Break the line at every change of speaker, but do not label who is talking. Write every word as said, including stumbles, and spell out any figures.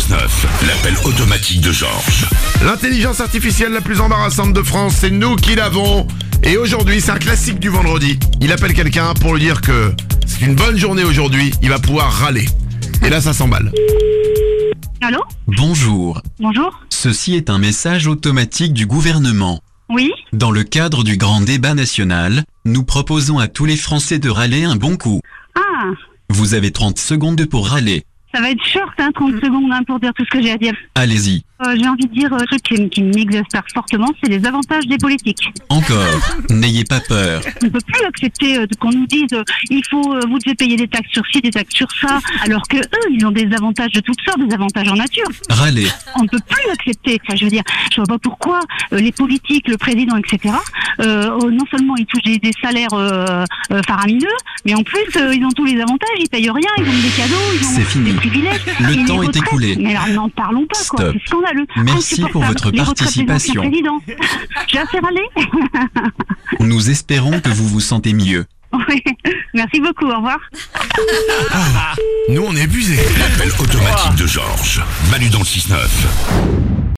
six neuf, l'appel automatique de Georges. L'intelligence artificielle la plus embarrassante de France, c'est nous qui l'avons. Et aujourd'hui, c'est un classique du vendredi. Il appelle quelqu'un pour lui dire que c'est une bonne journée aujourd'hui, il va pouvoir râler. Et là, ça s'emballe.
Allô?
Bonjour.
Bonjour?
Ceci est un message automatique du gouvernement.
Oui?
Dans le cadre du grand débat national, nous proposons à tous les Français de râler un bon coup.
Ah,
Vous avez trente secondes pour râler.
ça va être short, hein, trente secondes hein, pour dire tout ce que j'ai à dire.
Allez-y.
Euh, j'ai envie de dire un truc qui, qui m'exaspère fortement, c'est les avantages des politiques.
Encore. N'ayez pas peur.
On ne peut plus accepter euh, qu'on nous dise euh, il faut, euh, vous devez payer des taxes sur ci, des taxes sur ça, alors que eux, ils ont des avantages de toutes sortes, des avantages en nature.
Râlez.
On ne peut plus accepter. Enfin, je veux dire, je vois pas pourquoi euh, les politiques, le président, et cetera. Euh, oh, non seulement ils touchent des, des salaires euh, euh, faramineux, mais en plus euh, ils ont tous les avantages, ils payent rien, ils ont des cadeaux, ils ont
C'est fini.
des privilèges.
Le
Et les
temps est
retraites,
écoulé.
Mais alors n'en parlons pas, quoi.
Stop.
C'est scandaleux.
Merci pour
Insupportable.
votre
Les retraites des anciens
participation.
présidents. J'ai assez râlé.
Nous espérons que vous vous sentez mieux.
Oui. Merci beaucoup. Au revoir.
Nous, on est épuisés. L'appel automatique de Georges. Manu dans le six neuf.